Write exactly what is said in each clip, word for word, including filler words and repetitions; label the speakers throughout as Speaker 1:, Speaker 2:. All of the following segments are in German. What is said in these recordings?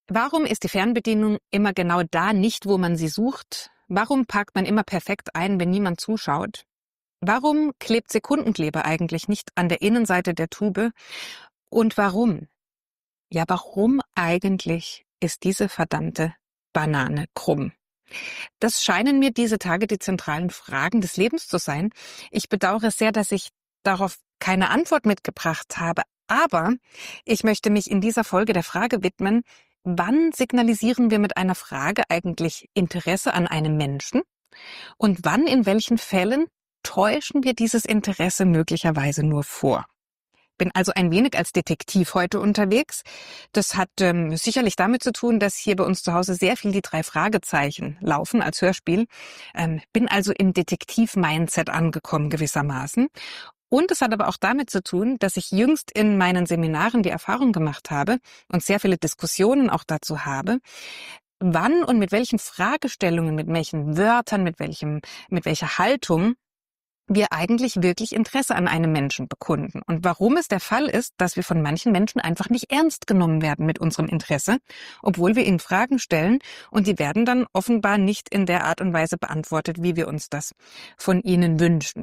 Speaker 1: Warum ist die Fernbedienung immer genau da nicht, wo man sie sucht? Warum parkt man immer perfekt ein, wenn niemand zuschaut? Warum klebt Sekundenkleber eigentlich nicht an der Innenseite der Tube? Und warum? Ja, warum eigentlich ist diese verdammte Banane krumm? Das scheinen mir diese Tage die zentralen Fragen des Lebens zu sein. Ich bedauere sehr, dass ich darauf keine Antwort mitgebracht habe. Aber ich möchte mich in dieser Folge der Frage widmen, wann signalisieren wir mit einer Frage eigentlich Interesse an einem Menschen? Und wann, in welchen Fällen täuschen wir dieses Interesse möglicherweise nur vor? Bin also ein wenig als Detektiv heute unterwegs. Das hat ähm, sicherlich damit zu tun, dass hier bei uns zu Hause sehr viel die drei Fragezeichen laufen als Hörspiel. Ähm, bin also im Detektiv-Mindset angekommen gewissermaßen. Und es hat aber auch damit zu tun, dass ich jüngst in meinen Seminaren die Erfahrung gemacht habe und sehr viele Diskussionen auch dazu habe, wann und mit welchen Fragestellungen, mit welchen Wörtern, mit welchem, mit welcher Haltung wir eigentlich wirklich Interesse an einem Menschen bekunden. Und warum es der Fall ist, dass wir von manchen Menschen einfach nicht ernst genommen werden mit unserem Interesse, obwohl wir ihnen Fragen stellen und die werden dann offenbar nicht in der Art und Weise beantwortet, wie wir uns das von ihnen wünschen.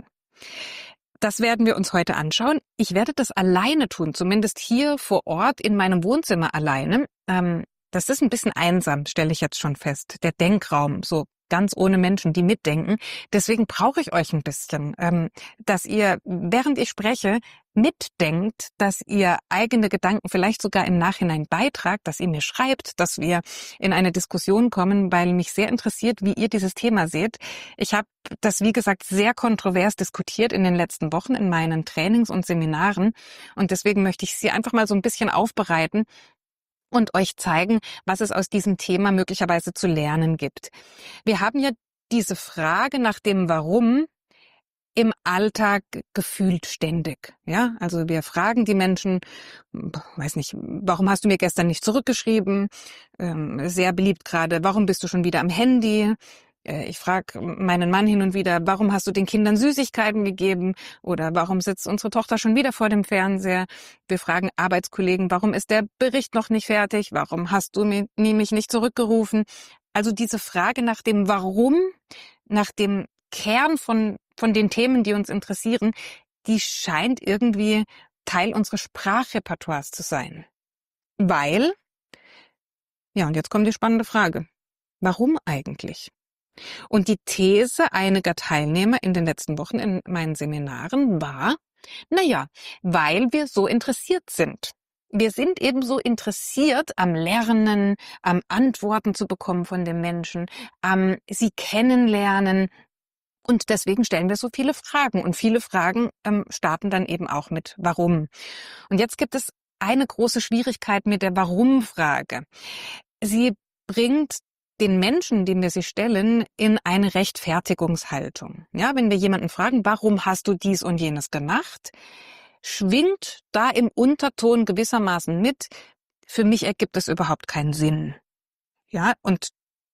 Speaker 1: Das werden wir uns heute anschauen. Ich werde das alleine tun, zumindest hier vor Ort in meinem Wohnzimmer alleine. Ähm, das ist ein bisschen einsam, stelle ich jetzt schon fest. Der Denkraum, so ganz ohne Menschen, die mitdenken. Deswegen brauche ich euch ein bisschen, ähm, dass ihr, während ich spreche, mitdenkt, dass ihr eigene Gedanken vielleicht sogar im Nachhinein beitragt, dass ihr mir schreibt, dass wir in eine Diskussion kommen, weil mich sehr interessiert, wie ihr dieses Thema seht. Ich habe das, wie gesagt, sehr kontrovers diskutiert in den letzten Wochen in meinen Trainings und Seminaren und deswegen möchte ich sie einfach mal so ein bisschen aufbereiten und euch zeigen, was es aus diesem Thema möglicherweise zu lernen gibt. Wir haben ja diese Frage nach dem Warum im Alltag gefühlt ständig. Ja, also wir fragen die Menschen, weiß nicht, warum hast du mir gestern nicht zurückgeschrieben? Ähm, sehr beliebt gerade, warum bist du schon wieder am Handy? Ich frage meinen Mann hin und wieder, warum hast du den Kindern Süßigkeiten gegeben? Oder warum sitzt unsere Tochter schon wieder vor dem Fernseher? Wir fragen Arbeitskollegen, warum ist der Bericht noch nicht fertig? Warum hast du mich nicht zurückgerufen? Also diese Frage nach dem Warum, nach dem Kern von, von den Themen, die uns interessieren, die scheint irgendwie Teil unseres Sprachrepertoires zu sein. Weil, ja, und jetzt kommt die spannende Frage. Warum eigentlich? Und die These einiger Teilnehmer in den letzten Wochen in meinen Seminaren war, naja, weil wir so interessiert sind. Wir sind eben so interessiert am Lernen, am Antworten zu bekommen von den Menschen, am sie kennenlernen. Und deswegen stellen wir so viele Fragen. Und viele Fragen ähm, starten dann eben auch mit Warum. Und jetzt gibt es eine große Schwierigkeit mit der Warum-Frage. Sie bringt den Menschen, denen wir sie stellen, in eine Rechtfertigungshaltung. Ja, wenn wir jemanden fragen, warum hast du dies und jenes gemacht, schwingt da im Unterton gewissermaßen mit, für mich ergibt es überhaupt keinen Sinn. Ja, und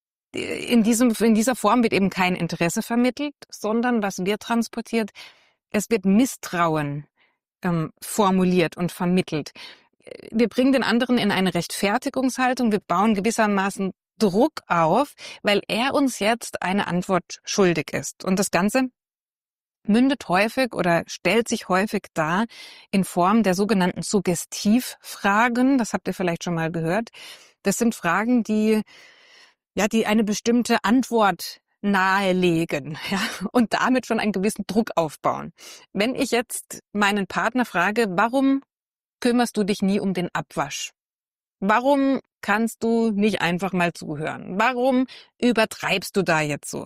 Speaker 1: in diesem, in dieser Form wird eben kein Interesse vermittelt, sondern was wird transportiert? Es wird Misstrauen ähm, formuliert und vermittelt. Wir bringen den anderen in eine Rechtfertigungshaltung, wir bauen gewissermaßen Druck auf, weil er uns jetzt eine Antwort schuldig ist. Und das Ganze mündet häufig oder stellt sich häufig dar in Form der sogenannten Suggestivfragen. Das habt ihr vielleicht schon mal gehört. Das sind Fragen, die, ja, die eine bestimmte Antwort nahelegen, ja, und damit schon einen gewissen Druck aufbauen. Wenn ich jetzt meinen Partner frage, warum kümmerst du dich nie um den Abwasch? Warum kannst du nicht einfach mal zuhören? Warum übertreibst du da jetzt so?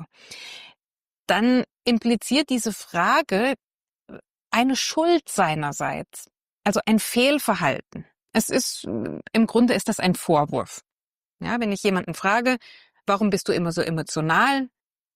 Speaker 1: Dann impliziert diese Frage eine Schuld seinerseits, also ein Fehlverhalten. Es ist, im Grunde ist das ein Vorwurf. Ja, wenn ich jemanden frage, warum bist du immer so emotional?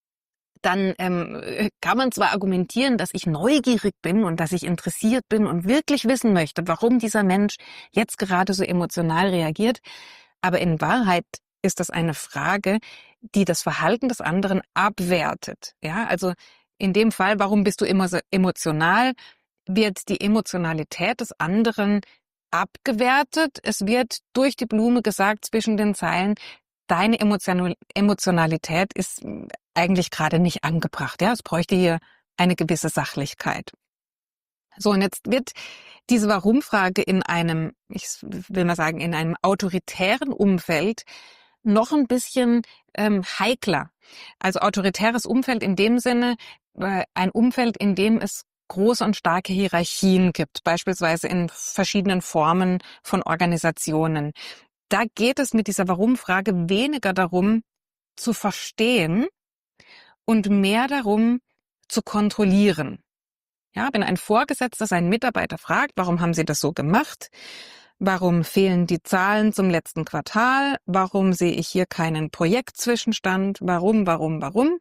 Speaker 1: Dann ähm, kann man zwar argumentieren, dass ich neugierig bin und dass ich interessiert bin und wirklich wissen möchte, warum dieser Mensch jetzt gerade so emotional reagiert, aber in Wahrheit ist das eine Frage, die das Verhalten des anderen abwertet. Ja, also in dem Fall, warum bist du immer so emotional, wird die Emotionalität des anderen abgewertet. Es wird durch die Blume gesagt zwischen den Zeilen, deine Emotion- Emotionalität ist eigentlich gerade nicht angebracht. Ja, es bräuchte hier eine gewisse Sachlichkeit. So, und jetzt wird diese Warum-Frage in einem, ich will mal sagen, in einem autoritären Umfeld noch ein bisschen ähm, heikler. Also autoritäres Umfeld in dem Sinne, äh, ein Umfeld, in dem es große und starke Hierarchien gibt, beispielsweise in verschiedenen Formen von Organisationen. Da geht es mit dieser Warum-Frage weniger darum, zu verstehen und mehr darum, zu kontrollieren. Ja, wenn ein Vorgesetzter seinen Mitarbeiter fragt, warum haben Sie das so gemacht? Warum fehlen die Zahlen zum letzten Quartal? Warum sehe ich hier keinen Projektzwischenstand? Warum, warum, warum?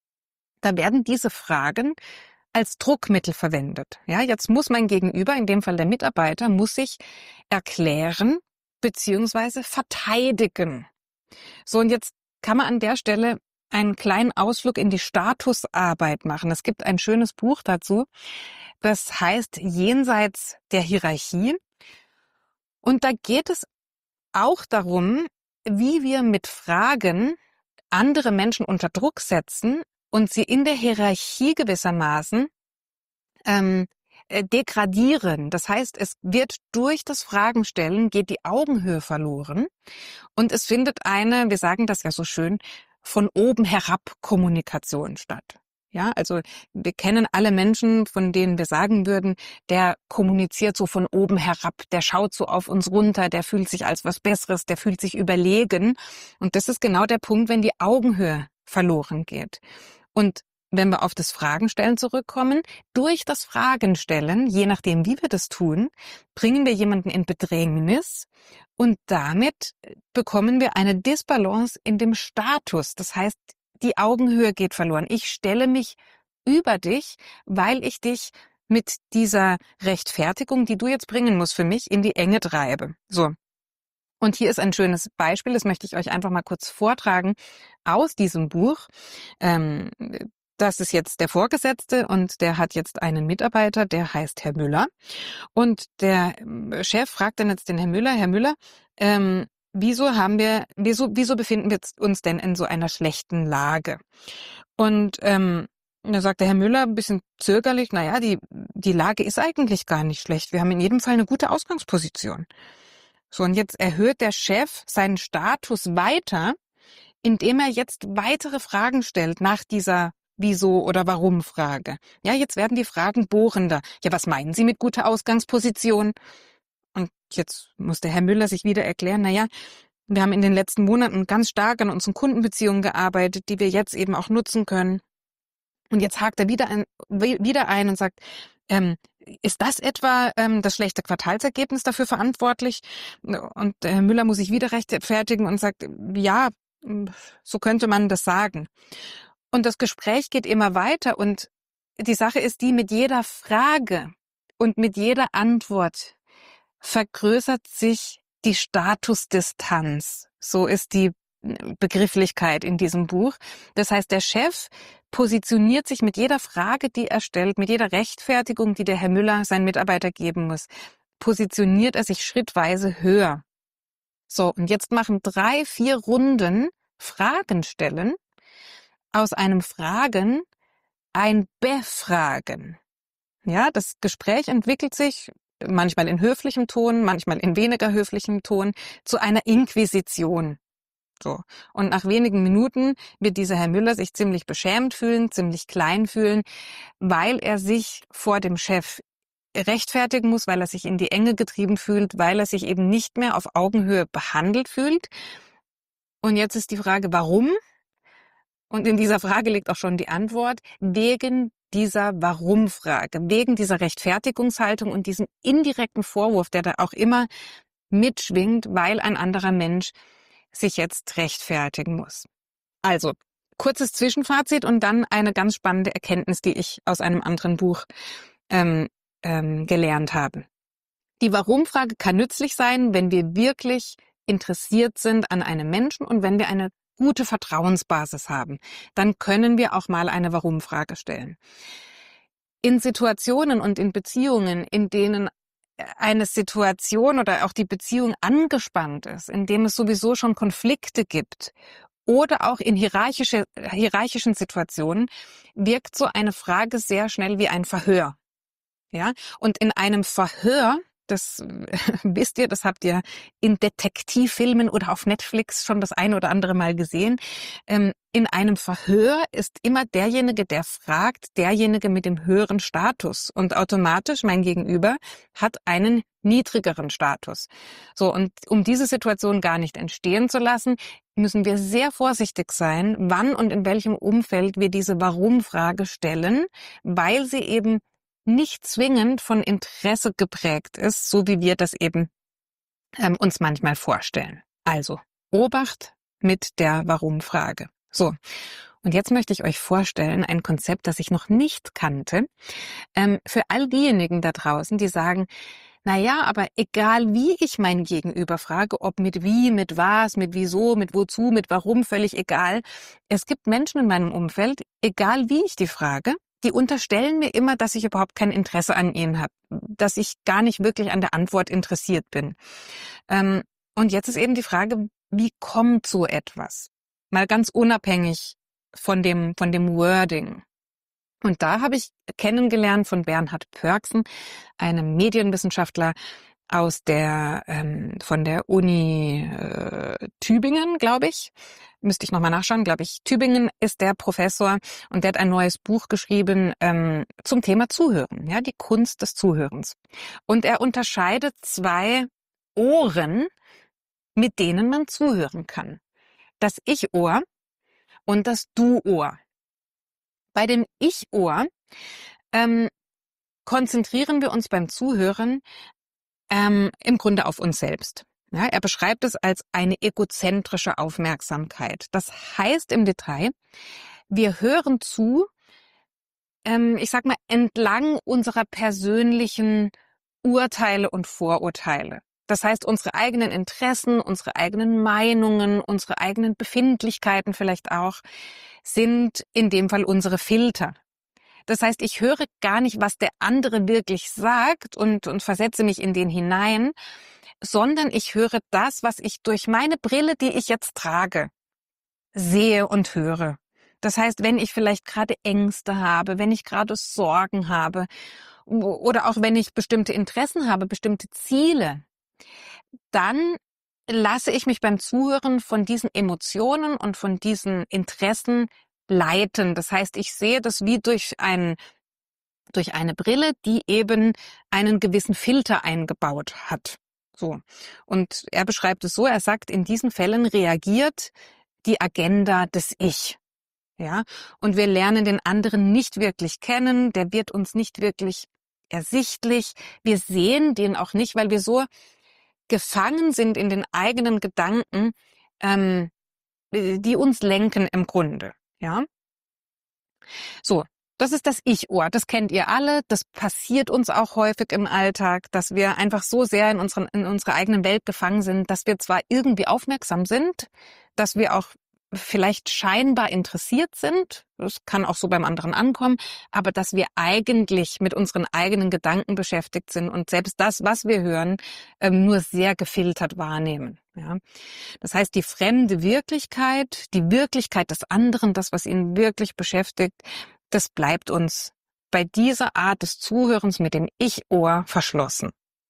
Speaker 1: Da werden diese Fragen als Druckmittel verwendet. Ja, jetzt muss mein Gegenüber, in dem Fall der Mitarbeiter, muss sich erklären beziehungsweise verteidigen. So, und jetzt kann man an der Stelle einen kleinen Ausflug in die Statusarbeit machen. Es gibt ein schönes Buch dazu, das heißt Jenseits der Hierarchie. Und da geht es auch darum, wie wir mit Fragen andere Menschen unter Druck setzen und sie in der Hierarchie gewissermaßen ähm, äh, degradieren. Das heißt, es wird durch das Fragenstellen, geht die Augenhöhe verloren und es findet eine, wir sagen das ja so schön, von oben herab Kommunikation statt. Ja, also wir kennen alle Menschen, von denen wir sagen würden, der kommuniziert so von oben herab, der schaut so auf uns runter, der fühlt sich als was Besseres, der fühlt sich überlegen. Und das ist genau der Punkt, wenn die Augenhöhe verloren geht. Und wenn wir auf das Fragenstellen zurückkommen, durch das Fragenstellen, je nachdem, wie wir das tun, bringen wir jemanden in Bedrängnis und damit bekommen wir eine Disbalance in dem Status. Das heißt, die Augenhöhe geht verloren. Ich stelle mich über dich, weil ich dich mit dieser Rechtfertigung, die du jetzt bringen musst, für mich in die Enge treibe. So. Und hier ist ein schönes Beispiel, das möchte ich euch einfach mal kurz vortragen aus diesem Buch. Ähm, das ist jetzt der Vorgesetzte und der hat jetzt einen Mitarbeiter, der heißt Herr Müller. Und der Chef fragt dann jetzt den Herrn Müller, Herr Müller, ähm, wieso haben wir, wieso, wieso befinden wir uns denn in so einer schlechten Lage? Und ähm, da sagt der Herr Müller ein bisschen zögerlich, naja, die, die Lage ist eigentlich gar nicht schlecht. Wir haben in jedem Fall eine gute Ausgangsposition. So, und jetzt erhöht der Chef seinen Status weiter, indem er jetzt weitere Fragen stellt nach dieser Wieso- oder Warum-Frage. Ja, jetzt werden die Fragen bohrender. Ja, was meinen Sie mit guter Ausgangsposition? Und jetzt muss der Herr Müller sich wieder erklären, naja, wir haben in den letzten Monaten ganz stark an unseren Kundenbeziehungen gearbeitet, die wir jetzt eben auch nutzen können. Und jetzt hakt er wieder ein, wieder ein und sagt, ähm, ist das etwa ähm, das schlechte Quartalsergebnis dafür verantwortlich? Und der Herr Müller muss sich wieder rechtfertigen und sagt, ja, so könnte man das sagen. Und das Gespräch geht immer weiter und die Sache ist die, mit jeder Frage und mit jeder Antwort vergrößert sich die Statusdistanz. So ist die Begrifflichkeit in diesem Buch. Das heißt, der Chef positioniert sich mit jeder Frage, die er stellt, mit jeder Rechtfertigung, die der Herr Müller seinen Mitarbeiter geben muss, positioniert er sich schrittweise höher. So, und jetzt machen drei, vier Runden Fragen stellen, aus einem Fragen ein Befragen. Ja, das Gespräch entwickelt sich manchmal in höflichem Ton, manchmal in weniger höflichem Ton zu einer Inquisition. So. Und nach wenigen Minuten wird dieser Herr Müller sich ziemlich beschämt fühlen, ziemlich klein fühlen, weil er sich vor dem Chef rechtfertigen muss, weil er sich in die Enge getrieben fühlt, weil er sich eben nicht mehr auf Augenhöhe behandelt fühlt. Und jetzt ist die Frage, warum? Und in dieser Frage liegt auch schon die Antwort, wegen dieser Warum-Frage, wegen dieser Rechtfertigungshaltung und diesem indirekten Vorwurf, der da auch immer mitschwingt, weil ein anderer Mensch sich jetzt rechtfertigen muss. Also, kurzes Zwischenfazit und dann eine ganz spannende Erkenntnis, die ich aus einem anderen Buch ähm, ähm, gelernt habe. Die Warum-Frage kann nützlich sein, wenn wir wirklich interessiert sind an einem Menschen und wenn wir eine gute Vertrauensbasis haben. Dann können wir auch mal eine Warum-Frage stellen. In Situationen und in Beziehungen, in denen eine Situation oder auch die Beziehung angespannt ist, in dem es sowieso schon Konflikte gibt oder auch in hierarchische, hierarchischen Situationen, wirkt so eine Frage sehr schnell wie ein Verhör. Ja, und in einem Verhör, das wisst ihr, das habt ihr in Detektivfilmen oder auf Netflix schon das eine oder andere Mal gesehen. Ähm, in einem Verhör ist immer derjenige, der fragt, derjenige mit dem höheren Status. Und automatisch mein Gegenüber hat einen niedrigeren Status. So, und um diese Situation gar nicht entstehen zu lassen, müssen wir sehr vorsichtig sein, wann und in welchem Umfeld wir diese Warum-Frage stellen, weil sie eben nicht zwingend von Interesse geprägt ist, so wie wir das eben ähm, uns manchmal vorstellen. Also, Obacht mit der Warum-Frage. So, und jetzt möchte ich euch vorstellen, ein Konzept, das ich noch nicht kannte, ähm, für all diejenigen da draußen, die sagen, na ja, aber egal wie ich mein Gegenüber frage, ob mit wie, mit was, mit wieso, mit wozu, mit warum, völlig egal. Es gibt Menschen in meinem Umfeld, egal wie ich die frage, die unterstellen mir immer, dass ich überhaupt kein Interesse an ihnen habe, dass ich gar nicht wirklich an der Antwort interessiert bin. Ähm, und jetzt ist eben die Frage, wie kommt so etwas? Mal ganz unabhängig von dem, von dem Wording. Und da habe ich kennengelernt von Bernhard Pörksen, einem Medienwissenschaftler aus der ähm, von der Uni äh, Tübingen, glaube ich. Müsste ich nochmal nachschauen, glaube ich. Tübingen ist der Professor und der hat ein neues Buch geschrieben ähm, zum Thema Zuhören, ja, die Kunst des Zuhörens. Und er unterscheidet zwei Ohren, mit denen man zuhören kann. Das Ich-Ohr und das Du-Ohr. Bei dem Ich-Ohr ähm, konzentrieren wir uns beim Zuhören ähm, im Grunde auf uns selbst. Ja, er beschreibt es als eine egozentrische Aufmerksamkeit. Das heißt im Detail, wir hören zu, ähm, ich sag mal, entlang unserer persönlichen Urteile und Vorurteile. Das heißt, unsere eigenen Interessen, unsere eigenen Meinungen, unsere eigenen Befindlichkeiten vielleicht auch, sind in dem Fall unsere Filter. Das heißt, ich höre gar nicht, was der andere wirklich sagt und, und versetze mich in den hinein, sondern ich höre das, was ich durch meine Brille, die ich jetzt trage, sehe und höre. Das heißt, wenn ich vielleicht gerade Ängste habe, wenn ich gerade Sorgen habe oder auch wenn ich bestimmte Interessen habe, bestimmte Ziele, dann lasse ich mich beim Zuhören von diesen Emotionen und von diesen Interessen leiten. Das heißt, ich sehe das wie durch ein durch eine Brille, die eben einen gewissen Filter eingebaut hat. So. Und er beschreibt es so, er sagt, in diesen Fällen reagiert die Agenda des Ich. Ja. Und wir lernen den anderen nicht wirklich kennen, der wird uns nicht wirklich ersichtlich. Wir sehen den auch nicht, weil wir so gefangen sind in den eigenen Gedanken, ähm, die uns lenken im Grunde. Ja. So, das ist das Ich-Ohr. Das kennt ihr alle. Das passiert uns auch häufig im Alltag, dass wir einfach so sehr in, unseren, in unserer eigenen Welt gefangen sind, dass wir zwar irgendwie aufmerksam sind, dass wir auch vielleicht scheinbar interessiert sind, das kann auch so beim anderen ankommen, aber dass wir eigentlich mit unseren eigenen Gedanken beschäftigt sind und selbst das, was wir hören, nur sehr gefiltert wahrnehmen. Ja. Das heißt, die fremde Wirklichkeit, die Wirklichkeit des anderen, das, was ihn wirklich beschäftigt, das bleibt uns bei dieser Art des Zuhörens mit dem Ich-Ohr verschlossen.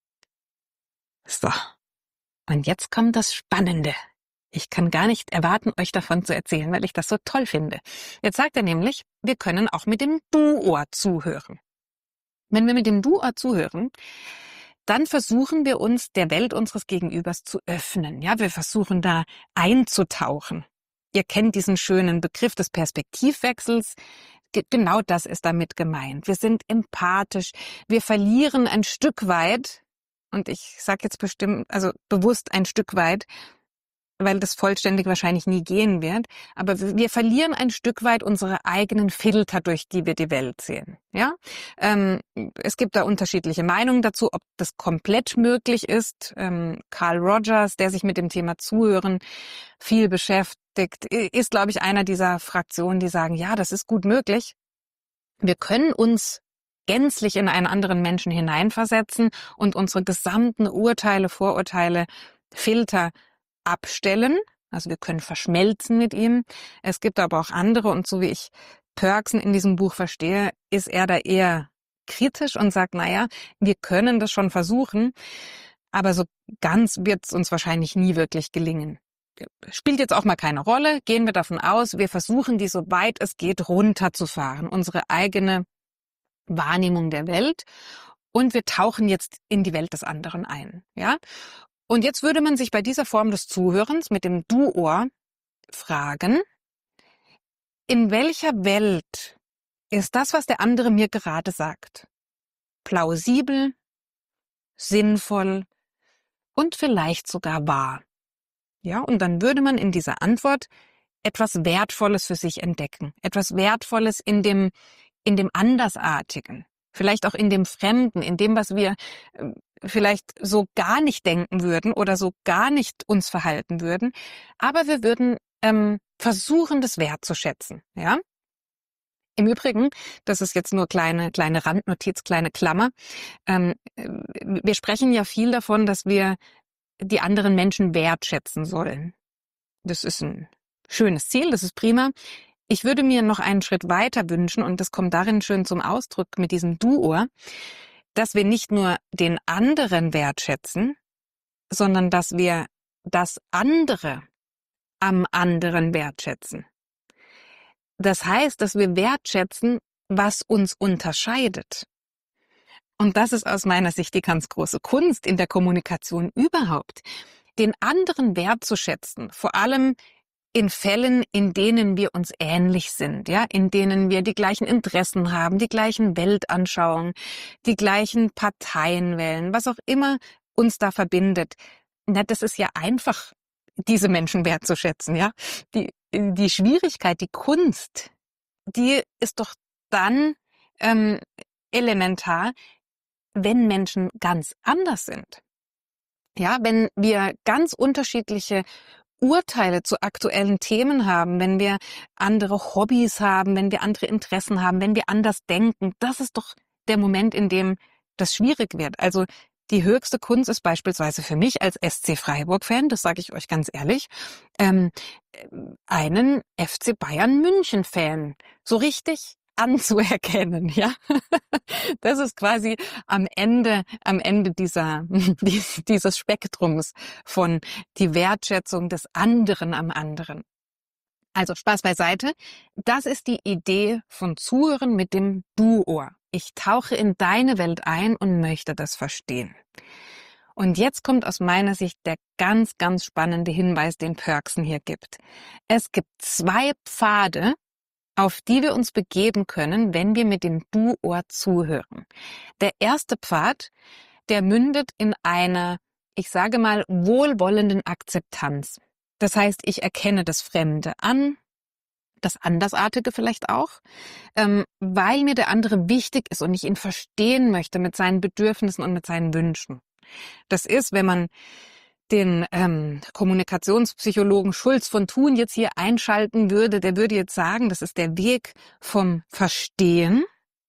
Speaker 1: So, und jetzt kommt das Spannende. Ich kann gar nicht erwarten, euch davon zu erzählen, weil ich das so toll finde. Jetzt sagt er nämlich, wir können auch mit dem Du-Ohr zuhören. Wenn wir mit dem Du-Ohr zuhören, dann versuchen wir uns der Welt unseres Gegenübers zu öffnen. Ja, wir versuchen da einzutauchen. Ihr kennt diesen schönen Begriff des Perspektivwechsels. Ge- Genau das ist damit gemeint. Wir sind empathisch. Wir verlieren ein Stück weit, und ich sage jetzt bestimmt, also bewusst ein Stück weit, weil das vollständig wahrscheinlich nie gehen wird. Aber wir wir verlieren ein Stück weit unsere eigenen Filter, durch die wir die Welt sehen. Ja, ähm, es gibt da unterschiedliche Meinungen dazu, ob das komplett möglich ist. Ähm, Carl Rogers, der sich mit dem Thema Zuhören viel beschäftigt, i- ist, glaube ich, einer dieser Fraktionen, die sagen, ja, das ist gut möglich. Wir können uns gänzlich in einen anderen Menschen hineinversetzen und unsere gesamten Urteile, Vorurteile, Filter abstellen. Also wir können verschmelzen mit ihm. Es gibt aber auch andere, und so wie ich Pörksen in diesem Buch verstehe, ist er da eher kritisch und sagt, naja, wir können das schon versuchen, aber so ganz wird es uns wahrscheinlich nie wirklich gelingen. Spielt jetzt auch mal keine Rolle. Gehen wir davon aus, wir versuchen, die so weit es geht runterzufahren, unsere eigene Wahrnehmung der Welt, und wir tauchen jetzt in die Welt des anderen ein. Ja? Und jetzt würde man sich bei dieser Form des Zuhörens mit dem Du-Ohr fragen, in welcher Welt ist das, was der andere mir gerade sagt, plausibel, sinnvoll und vielleicht sogar wahr? Ja, und dann würde man in dieser Antwort etwas Wertvolles für sich entdecken, etwas Wertvolles in dem, in dem Andersartigen, vielleicht auch in dem Fremden, in dem, was wir äh, vielleicht so gar nicht denken würden oder so gar nicht uns verhalten würden, aber wir würden ähm, versuchen, das wertzuschätzen. Ja? Im Übrigen, das ist jetzt nur kleine kleine Randnotiz, kleine Klammer, ähm, wir sprechen ja viel davon, dass wir die anderen Menschen wertschätzen sollen. Das ist ein schönes Ziel, das ist prima. Ich würde mir noch einen Schritt weiter wünschen, und das kommt darin schön zum Ausdruck mit diesem Du-Ohr, dass wir nicht nur den anderen wertschätzen, sondern dass wir das andere am anderen wertschätzen. Das heißt, dass wir wertschätzen, was uns unterscheidet. Und das ist aus meiner Sicht die ganz große Kunst in der Kommunikation überhaupt, den anderen wertzuschätzen, vor allem in Fällen, in denen wir uns ähnlich sind, ja, in denen wir die gleichen Interessen haben, die gleichen Weltanschauungen, die gleichen Parteien wählen, was auch immer uns da verbindet. Na, das ist ja einfach, diese Menschen wertzuschätzen, ja. Die, die Schwierigkeit, die Kunst, die ist doch dann ähm, elementar, wenn Menschen ganz anders sind. Ja, wenn wir ganz unterschiedliche Urteile zu aktuellen Themen haben, wenn wir andere Hobbys haben, wenn wir andere Interessen haben, wenn wir anders denken, das ist doch der Moment, in dem das schwierig wird. Also die höchste Kunst ist beispielsweise für mich als S C Freiburg-Fan, das sage ich euch ganz ehrlich, ähm, einen F C Bayern München-Fan so richtig anzuerkennen, ja. Das ist quasi am Ende, am Ende dieser, dieses Spektrums von die Wertschätzung des anderen am anderen. Also Spaß beiseite. Das ist die Idee von Zuhören mit dem Du-Ohr. Ich tauche in deine Welt ein und möchte das verstehen. Und jetzt kommt aus meiner Sicht der ganz, ganz spannende Hinweis, den Pörksen hier gibt. Es gibt zwei Pfade, auf die wir uns begeben können, wenn wir mit dem Du-Ohr zuhören. Der erste Pfad, der mündet in einer, ich sage mal, wohlwollenden Akzeptanz. Das heißt, ich erkenne das Fremde an, das Andersartige vielleicht auch, ähm, weil mir der andere wichtig ist und ich ihn verstehen möchte mit seinen Bedürfnissen und mit seinen Wünschen. Das ist, wenn man den ähm, Kommunikationspsychologen Schulz von Thun jetzt hier einschalten würde, der würde jetzt sagen, das ist der Weg vom Verstehen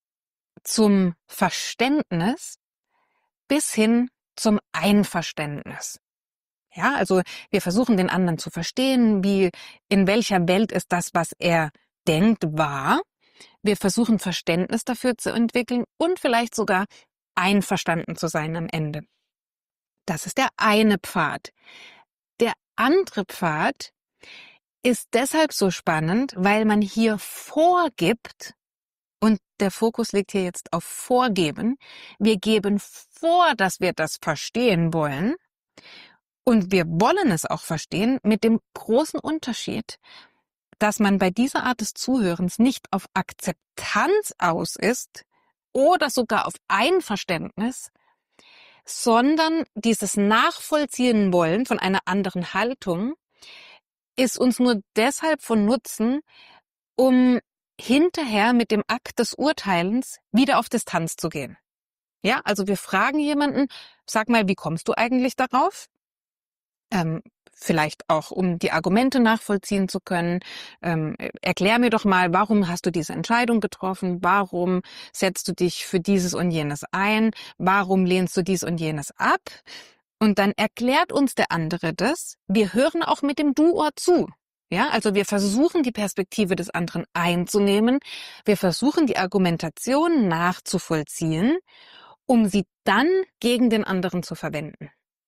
Speaker 1: zum Verständnis bis hin zum Einverständnis. Ja, also wir versuchen den anderen zu verstehen, wie, in welcher Welt ist das, was er denkt, wahr. Wir versuchen Verständnis dafür zu entwickeln und vielleicht sogar einverstanden zu sein am Ende. Das ist der eine Pfad. Der andere Pfad ist deshalb so spannend, weil man hier vorgibt, und der Fokus liegt hier jetzt auf Vorgeben. Wir geben vor, dass wir das verstehen wollen, und wir wollen es auch verstehen, mit dem großen Unterschied, dass man bei dieser Art des Zuhörens nicht auf Akzeptanz aus ist oder sogar auf Einverständnis, sondern dieses Nachvollziehen wollen von einer anderen Haltung ist uns nur deshalb von Nutzen, um hinterher mit dem Akt des Urteilens wieder auf Distanz zu gehen. Ja, also wir fragen jemanden, sag mal, wie kommst du eigentlich darauf? Ähm, vielleicht auch, um die Argumente nachvollziehen zu können. Ähm, erklär mir doch mal, warum hast du diese Entscheidung getroffen? Warum setzt du dich für dieses und jenes ein? Warum lehnst du dies und jenes ab? Und dann erklärt uns der andere das. Wir hören auch mit dem Du-Ohr zu. Ja, also wir versuchen, die Perspektive des anderen einzunehmen. Wir versuchen, die Argumentation nachzuvollziehen, um sie dann gegen den anderen zu verwenden.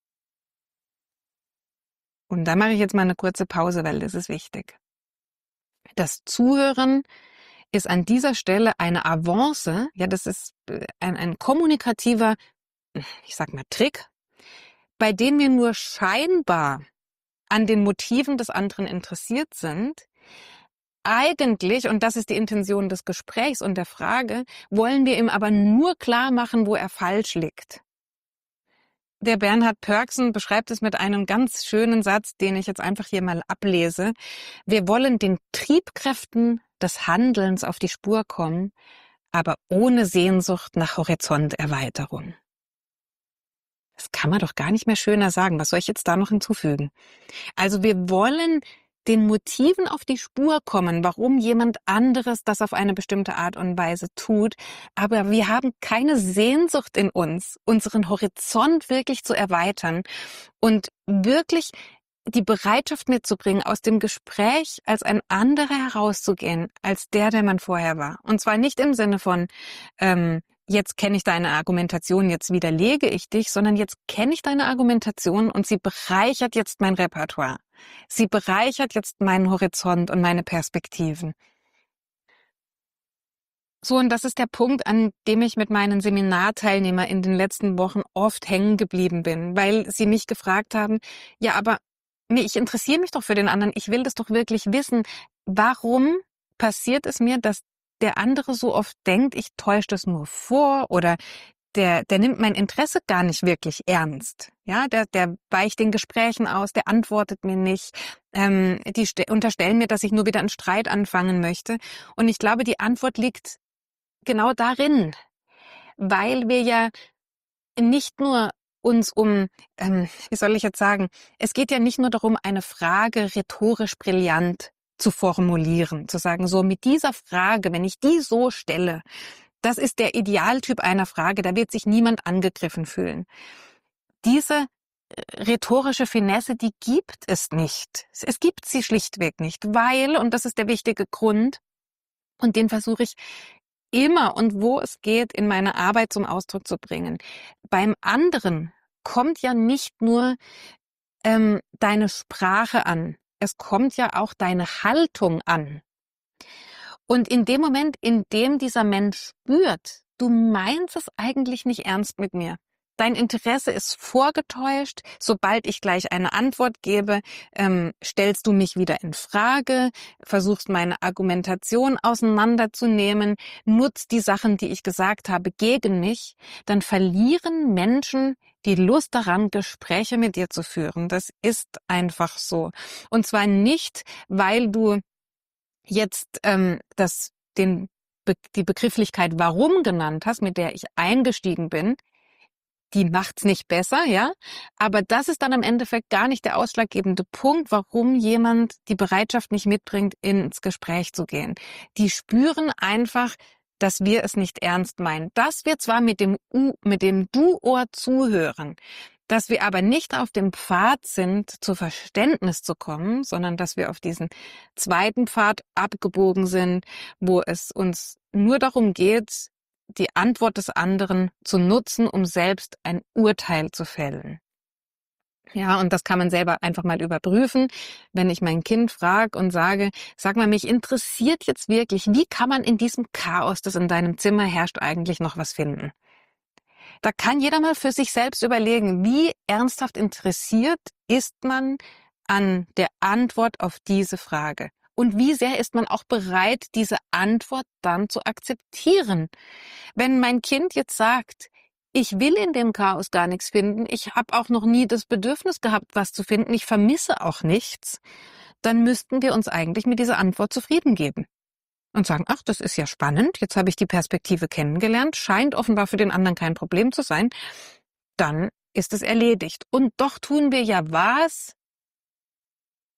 Speaker 1: Und da mache ich jetzt mal eine kurze Pause, weil das ist wichtig. Das Zuhören ist an dieser Stelle eine Avance, ja, das ist ein, ein kommunikativer, ich sag mal, Trick, bei dem wir nur scheinbar an den Motiven des anderen interessiert sind. Eigentlich, und das ist die Intention des Gesprächs und der Frage, wollen wir ihm aber nur klar machen, wo er falsch liegt. Der Bernhard Pörksen beschreibt es mit einem ganz schönen Satz, den ich jetzt einfach hier mal ablese. Wir wollen den Triebkräften des Handelns auf die Spur kommen, aber ohne Sehnsucht nach Horizonterweiterung. Das kann man doch gar nicht mehr schöner sagen. Was soll ich jetzt da noch hinzufügen? Also wir wollen den Motiven auf die Spur kommen, warum jemand anderes das auf eine bestimmte Art und Weise tut. Aber wir haben keine Sehnsucht in uns, unseren Horizont wirklich zu erweitern und wirklich die Bereitschaft mitzubringen, aus dem Gespräch als ein anderer herauszugehen, als der, der man vorher war. Und zwar nicht im Sinne von, ähm, jetzt kenne ich deine Argumentation, jetzt widerlege ich dich, sondern jetzt kenne ich deine Argumentation und sie bereichert jetzt mein Repertoire. Sie bereichert jetzt meinen Horizont und meine Perspektiven. So, und das ist der Punkt, an dem ich mit meinen Seminarteilnehmern in den letzten Wochen oft hängen geblieben bin, weil sie mich gefragt haben, ja, aber nee, ich interessiere mich doch für den anderen, ich will das doch wirklich wissen. Warum passiert es mir, dass der andere so oft denkt, ich täusche das nur vor oder der, der nimmt mein Interesse gar nicht wirklich ernst. Ja, der, der weicht den Gesprächen aus, der antwortet mir nicht, ähm, die unterstellen mir, dass ich nur wieder einen Streit anfangen möchte. Und ich glaube, die Antwort liegt genau darin, weil wir ja nicht nur uns um, ähm, wie soll ich jetzt sagen, es geht ja nicht nur darum, eine Frage rhetorisch brillant zu formulieren, zu sagen, so mit dieser Frage, wenn ich die so stelle, das ist der Idealtyp einer Frage, da wird sich niemand angegriffen fühlen. Diese rhetorische Finesse, die gibt es nicht. Es gibt sie schlichtweg nicht, weil, und das ist der wichtige Grund, und den versuche ich immer und wo es geht, in meiner Arbeit zum Ausdruck zu bringen. Beim anderen kommt ja nicht nur ähm, deine Sprache an, es kommt ja auch deine Haltung an. Und in dem Moment, in dem dieser Mensch spürt, du meinst es eigentlich nicht ernst mit mir, dein Interesse ist vorgetäuscht, sobald ich gleich eine Antwort gebe, ähm, stellst du mich wieder in Frage, versuchst meine Argumentation auseinanderzunehmen, nutzt die Sachen, die ich gesagt habe, gegen mich, dann verlieren Menschen die Lust daran, Gespräche mit dir zu führen. Das ist einfach so. Und zwar nicht, weil du jetzt ähm, das, den, Be- die Begrifflichkeit warum genannt hast, mit der ich eingestiegen bin, die macht's nicht besser, ja. Aber das ist dann im Endeffekt gar nicht der ausschlaggebende Punkt, warum jemand die Bereitschaft nicht mitbringt, ins Gespräch zu gehen. Die spüren einfach, dass wir es nicht ernst meinen. Dass wir zwar mit dem U, mit dem Du-Ohr zuhören, dass wir aber nicht auf dem Pfad sind, zu Verständnis zu kommen, sondern dass wir auf diesen zweiten Pfad abgebogen sind, wo es uns nur darum geht, die Antwort des anderen zu nutzen, um selbst ein Urteil zu fällen. Ja, und das kann man selber einfach mal überprüfen. Wenn ich mein Kind frage und sage, sag mal, mich interessiert jetzt wirklich, wie kann man in diesem Chaos, das in deinem Zimmer herrscht, eigentlich noch was finden? Da kann jeder mal für sich selbst überlegen, wie ernsthaft interessiert ist man an der Antwort auf diese Frage? Und wie sehr ist man auch bereit, diese Antwort dann zu akzeptieren? Wenn mein Kind jetzt sagt, ich will in dem Chaos gar nichts finden, ich habe auch noch nie das Bedürfnis gehabt, was zu finden, ich vermisse auch nichts, dann müssten wir uns eigentlich mit dieser Antwort zufrieden geben. Und sagen, ach, das ist ja spannend, jetzt habe ich die Perspektive kennengelernt, scheint offenbar für den anderen kein Problem zu sein, dann ist es erledigt. Und doch tun wir ja was,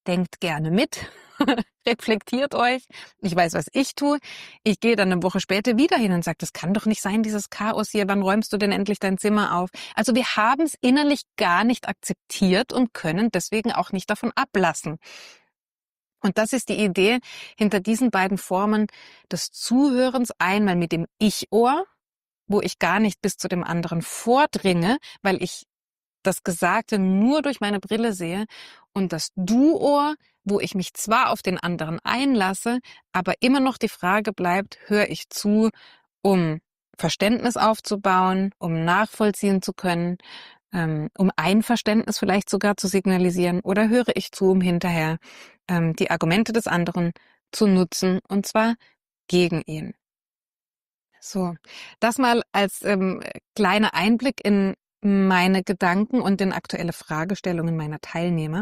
Speaker 1: denkt gerne mit, reflektiert euch. Ich weiß, was ich tue. Ich gehe dann eine Woche später wieder hin und sage, das kann doch nicht sein, dieses Chaos hier. Wann räumst du denn endlich dein Zimmer auf? Also wir haben es innerlich gar nicht akzeptiert und können deswegen auch nicht davon ablassen. Und das ist die Idee hinter diesen beiden Formen des Zuhörens. Einmal mit dem Ich-Ohr, wo ich gar nicht bis zu dem anderen vordringe, weil ich das Gesagte nur durch meine Brille sehe, und das Du-Ohr, wo ich mich zwar auf den anderen einlasse, aber immer noch die Frage bleibt, höre ich zu, um Verständnis aufzubauen, um nachvollziehen zu können, ähm, um Einverständnis vielleicht sogar zu signalisieren, oder höre ich zu, um hinterher ähm, die Argumente des anderen zu nutzen, und zwar gegen ihn. So, das mal als ähm, kleiner Einblick in meine Gedanken und in aktuelle Fragestellungen meiner Teilnehmer.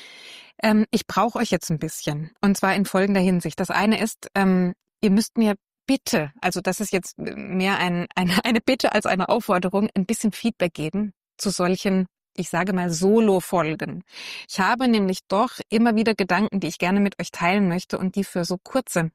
Speaker 1: Ähm, ich brauche euch jetzt ein bisschen, und zwar in folgender Hinsicht. Das eine ist, ähm, ihr müsst mir bitte, also das ist jetzt mehr ein, eine, eine Bitte als eine Aufforderung, ein bisschen Feedback geben zu solchen, ich sage mal, Solo-Folgen. Ich habe nämlich doch immer wieder Gedanken, die ich gerne mit euch teilen möchte und die für so kurze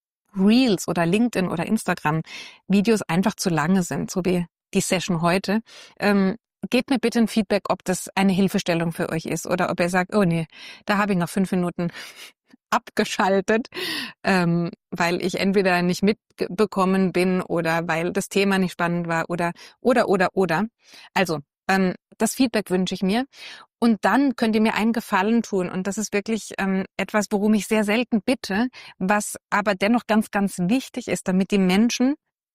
Speaker 1: Reels oder LinkedIn oder Instagram Videos einfach zu lange sind, so wie die Session heute. Ähm, gebt mir bitte ein Feedback, ob das eine Hilfestellung für euch ist oder ob ihr sagt, oh nee, da habe ich nach fünf Minuten abgeschaltet, ähm, weil ich entweder nicht mitbekommen bin oder weil das Thema nicht spannend war oder, oder, oder, oder. Also, ähm, das Feedback wünsche ich mir. Und dann könnt ihr mir einen Gefallen tun. Und das ist wirklich ähm, etwas, worum ich sehr selten bitte, was aber dennoch ganz, ganz wichtig ist, damit die Menschen,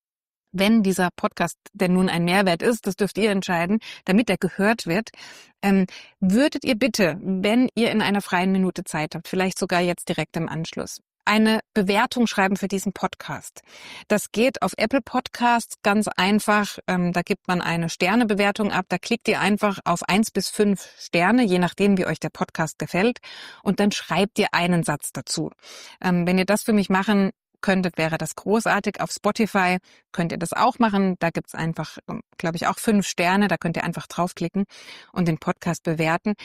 Speaker 1: wenn dieser Podcast denn nun ein Mehrwert ist, das dürft ihr entscheiden, damit er gehört wird, ähm, würdet ihr bitte, wenn ihr in einer freien Minute Zeit habt, vielleicht sogar jetzt direkt im Anschluss, eine Bewertung schreiben für diesen Podcast. Das geht auf Apple Podcasts ganz einfach. Ähm, da gibt man eine Sternebewertung ab. Da klickt ihr einfach auf eins bis fünf Sterne, je nachdem, wie euch der Podcast gefällt. Und dann schreibt ihr einen Satz dazu. Ähm, wenn ihr das für mich machen könntet, wäre das großartig. Auf Spotify könnt ihr das auch machen. Da gibt's einfach, glaube ich, auch fünf Sterne. Da könnt ihr einfach draufklicken und den Podcast bewerten.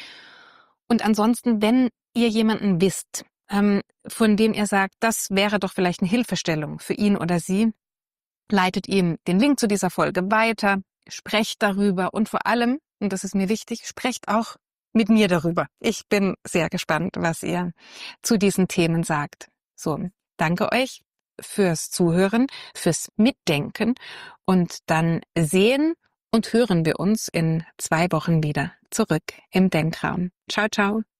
Speaker 1: Und ansonsten, wenn ihr jemanden wisst, ähm, von dem ihr sagt, das wäre doch vielleicht eine Hilfestellung für ihn oder sie, leitet ihm den Link zu dieser Folge weiter, sprecht darüber und vor allem, und das ist mir wichtig, sprecht auch mit mir darüber. Ich bin sehr gespannt, was ihr zu diesen Themen sagt. So, danke euch fürs Zuhören, fürs Mitdenken, und dann sehen und hören wir uns in zwei Wochen wieder zurück im Denkraum. Ciao, ciao.